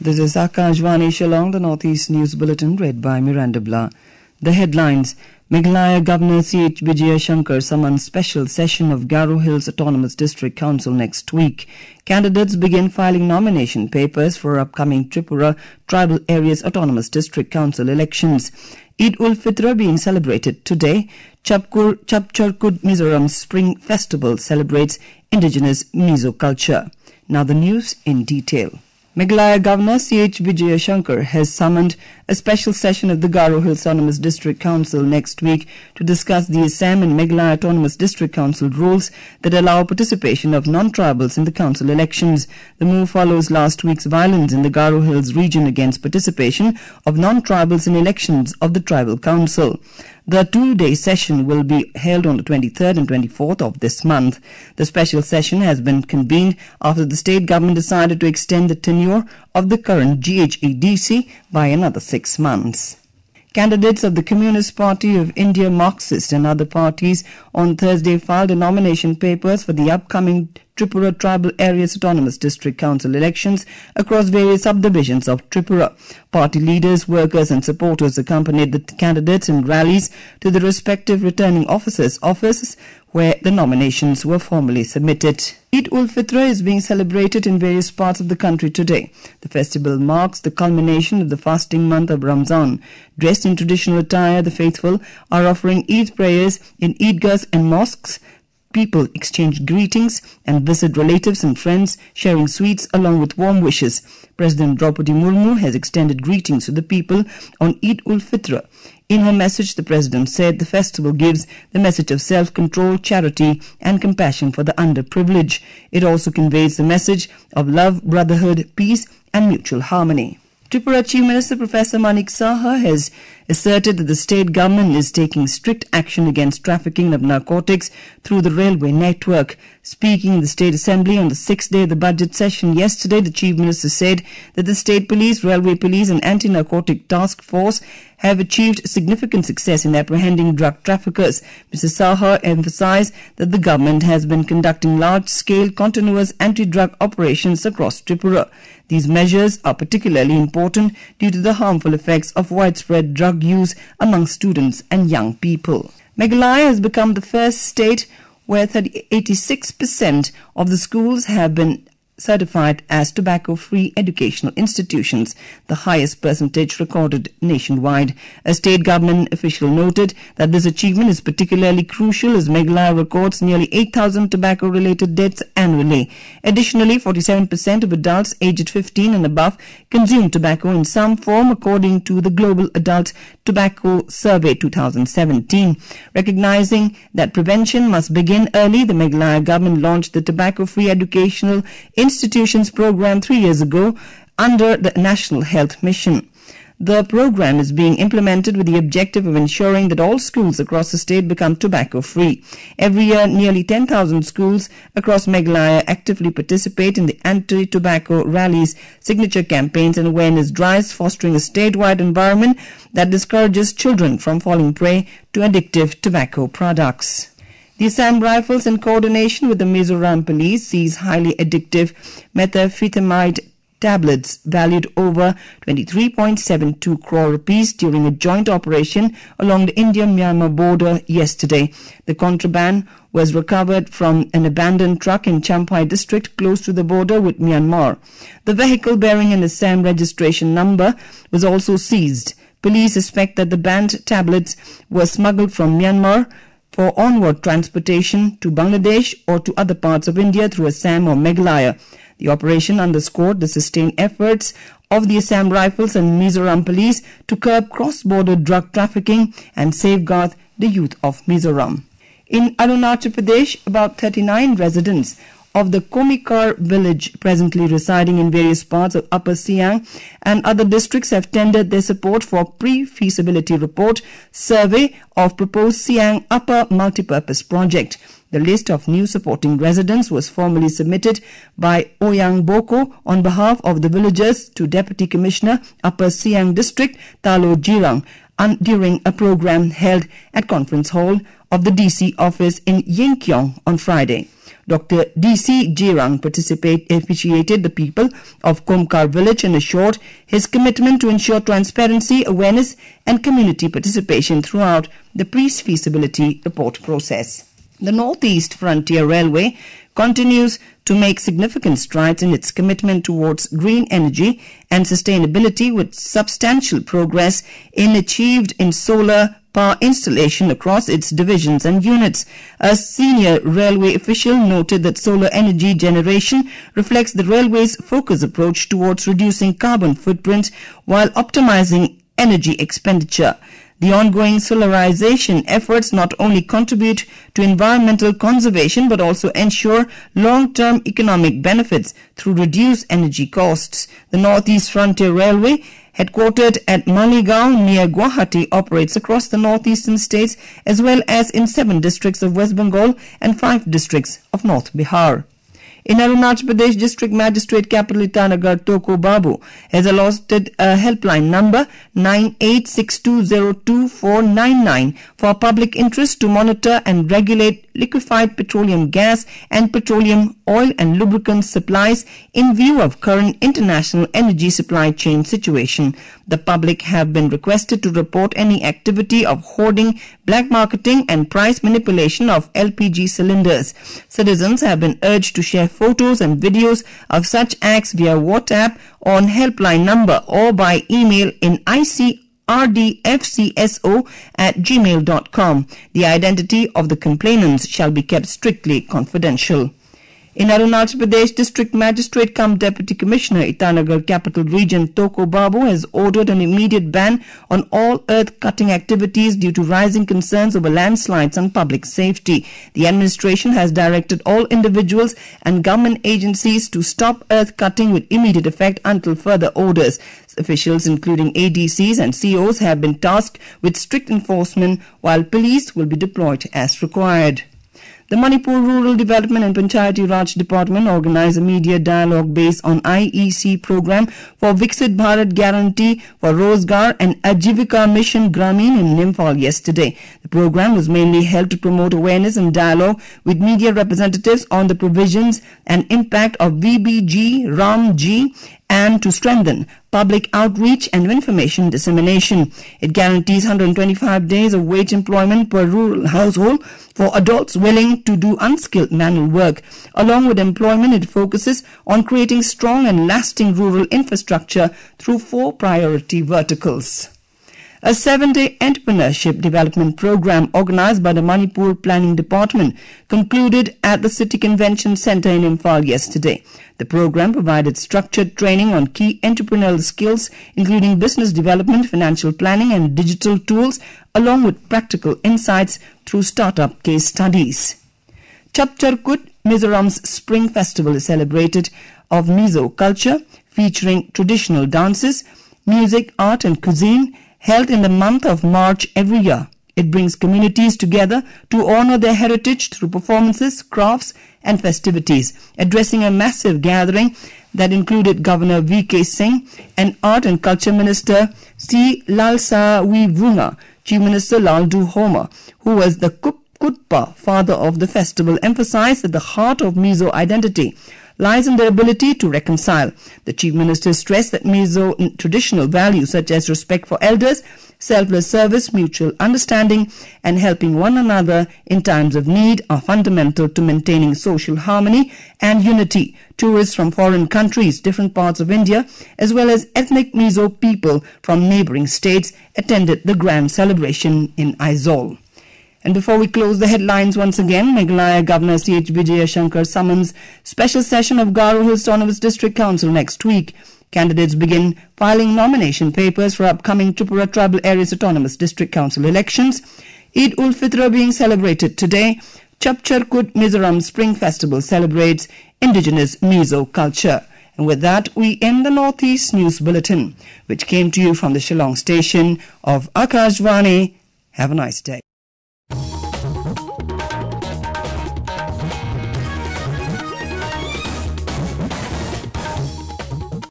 This is Akashvani Shillong, the Northeast News Bulletin, read by Miranda Blah. The headlines: Meghalaya Governor C.H. Vijaya Shankar summons special session of Garo Hills Autonomous District Council next week. Candidates begin filing nomination papers for upcoming Tripura Tribal Areas Autonomous District Council elections. Eid-ul-Fitr being celebrated today. Chapchurkud Mizoram Spring Festival celebrates indigenous Mizo culture. Now the news in detail. Meghalaya Governor C.H. Vijaya Shankar has summoned a special session of the Garo Hills Autonomous District Council next week to discuss the Assam and Meghalaya Autonomous District Council rules that allow participation of non-tribals in the council elections. The move follows last week's violence in the Garo Hills region against participation of non-tribals in elections of the tribal council. The two-day session will be held on the 23rd and 24th of this month. The special session has been convened after the state government decided to extend the tenure of the current GHEDC by another 6 months. Candidates of the Communist Party of India, Marxist and other parties on Thursday filed nomination papers for the upcoming Tripura Tribal Areas Autonomous District Council elections across various subdivisions of Tripura. Party leaders, workers and supporters accompanied the candidates in rallies to the respective returning officers' offices where the nominations were formally submitted. Eid-ul-Fitr is being celebrated in various parts of the country today. The festival marks the culmination of the fasting month of Ramzan. Dressed in traditional attire, the faithful are offering Eid prayers in Eidgahs and mosques. People exchange greetings and visit relatives and friends, sharing sweets along with warm wishes. President Draupadi Murmu has extended greetings to the people on Eid-ul-Fitr. In her message, the President said the festival gives the message of self-control, charity and compassion for the underprivileged. It also conveys the message of love, brotherhood, peace and mutual harmony. Tripura Chief Minister Professor Manik Saha has asserted that the state government is taking strict action against trafficking of narcotics through the railway network. Speaking in the State Assembly on the 6th day of the budget session yesterday, the Chief Minister said that the State Police, Railway Police and Anti-Narcotic Task Force have achieved significant success in apprehending drug traffickers. Mr. Saha emphasized that the government has been conducting large-scale continuous anti-drug operations across Tripura. These measures are particularly important due to the harmful effects of widespread drug use among students and young people. Meghalaya has become the first state where 86% of the schools have been certified as tobacco-free educational institutions, the highest percentage recorded nationwide. A state government official noted that this achievement is particularly crucial as Meghalaya records nearly 8,000 tobacco-related deaths annually. Additionally, 47% of adults aged 15 and above consume tobacco in some form, according to the Global Adult Tobacco Survey 2017. Recognizing that prevention must begin early, the Meghalaya government launched the Tobacco-Free Educational Institutions program 3 years ago under the National Health Mission. The program is being implemented with the objective of ensuring that all schools across the state become tobacco-free. Every year, nearly 10,000 schools across Meghalaya actively participate in the anti-tobacco rallies, signature campaigns and awareness drives, fostering a statewide environment that discourages children from falling prey to addictive tobacco products. The Assam Rifles, in coordination with the Mizoram Police, seized highly addictive methamphetamine tablets valued over 23.72 crore rupees during a joint operation along the India-Myanmar border yesterday. The contraband was recovered from an abandoned truck in Champhai district close to the border with Myanmar. The vehicle bearing an Assam registration number was also seized. Police suspect that the banned tablets were smuggled from Myanmar for onward transportation to Bangladesh or to other parts of India through Assam or Meghalaya. The operation underscored the sustained efforts of the Assam Rifles and Mizoram Police to curb cross-border drug trafficking and safeguard the youth of Mizoram. In Arunachal Pradesh, about 39 residents of the Komikar village presently residing in various parts of Upper Siang and other districts have tendered their support for pre-feasibility report survey of proposed Siang Upper Multipurpose Project. The list of new supporting residents was formally submitted by Oyang Boko on behalf of the villagers to Deputy Commissioner Upper Siang District Talo Jirang during a program held at Conference Hall of the DC office in Yingkiong on Friday. Dr. D.C. Jirang appreciated the people of Komkar village and assured his commitment to ensure transparency, awareness and community participation throughout the pre-feasibility report process. The Northeast Frontier Railway continues to make significant strides in its commitment towards green energy and sustainability, with substantial progress achieved in solar power installation across its divisions and units. A senior railway official noted that solar energy generation reflects the railway's focused approach towards reducing carbon footprint while optimizing energy expenditure. The ongoing solarization efforts not only contribute to environmental conservation but also ensure long-term economic benefits through reduced energy costs. The Northeast Frontier Railway, headquartered at Maligaon near Guwahati, operates across the northeastern states as well as in 7 districts of West Bengal and 5 districts of North Bihar. In Arunachal Pradesh, District Magistrate Capital Itanagar Toko Babu has allotted a helpline number 9862022499 for public interest to monitor and regulate liquefied petroleum gas and petroleum oil and lubricant supplies in view of current international energy supply chain situation. The public have been requested to report any activity of hoarding, black marketing and price manipulation of LPG cylinders. Citizens have been urged to share photos and videos of such acts via WhatsApp on helpline number or by email in rdfcso@gmail.com. The identity of the complainants shall be kept strictly confidential. In Arunachal Pradesh, District Magistrate cum Deputy Commissioner Itanagar Capital Region Toko Babu has ordered an immediate ban on all earth-cutting activities due to rising concerns over landslides and public safety. The administration has directed all individuals and government agencies to stop earth-cutting with immediate effect until further orders. Officials including ADCs and COs have been tasked with strict enforcement, while police will be deployed as required. The Manipur Rural Development and Panchayati Raj Department organized a media dialogue based on IEC program for Viksit Bharat Guarantee for Rozgar and Ajivika Mission Gramin in Imphal yesterday. The program was mainly held to promote awareness and dialogue with media representatives on the provisions and impact of VBG, RAMG and to strengthen public outreach and information dissemination. It guarantees 125 days of wage employment per rural household for adults willing to do unskilled manual work. Along with employment, it focuses on creating strong and lasting rural infrastructure through 4 priority verticals. A 7-day entrepreneurship development program organized by the Manipur Planning Department concluded at the City Convention Center in Imphal yesterday. The program provided structured training on key entrepreneurial skills, including business development, financial planning and digital tools, along with practical insights through startup case studies. Chapcharkut, Mizoram's Spring Festival, is celebrated of Mizo culture, featuring traditional dances, music, art and cuisine, held in the month of March every year. It brings communities together to honor their heritage through performances, crafts and festivities. Addressing a massive gathering that included Governor V.K. Singh and Art and Culture Minister C. Lalsa Vunga, Chief Minister Laldu Homer, who was the Kutpa father of the festival, emphasized that the heart of Mizo identity lies in their ability to reconcile. The Chief Minister stressed that Mizo traditional values such as respect for elders, selfless service, mutual understanding and helping one another in times of need are fundamental to maintaining social harmony and unity. Tourists from foreign countries, different parts of India, as well as ethnic Mizo people from neighboring states attended the grand celebration in Aizawl. And before we close the headlines once again, Meghalaya Governor C.H. Vijaya Shankar summons special session of Garo Hills Autonomous District Council next week. Candidates begin filing nomination papers for upcoming Tripura Tribal Areas Autonomous District Council elections. Eid ul Fitr being celebrated today. Chapcharkut Mizoram Spring Festival celebrates indigenous Mizo culture. And with that, we end the Northeast News Bulletin, which came to you from the Shillong station of Akashvani. Have a nice day.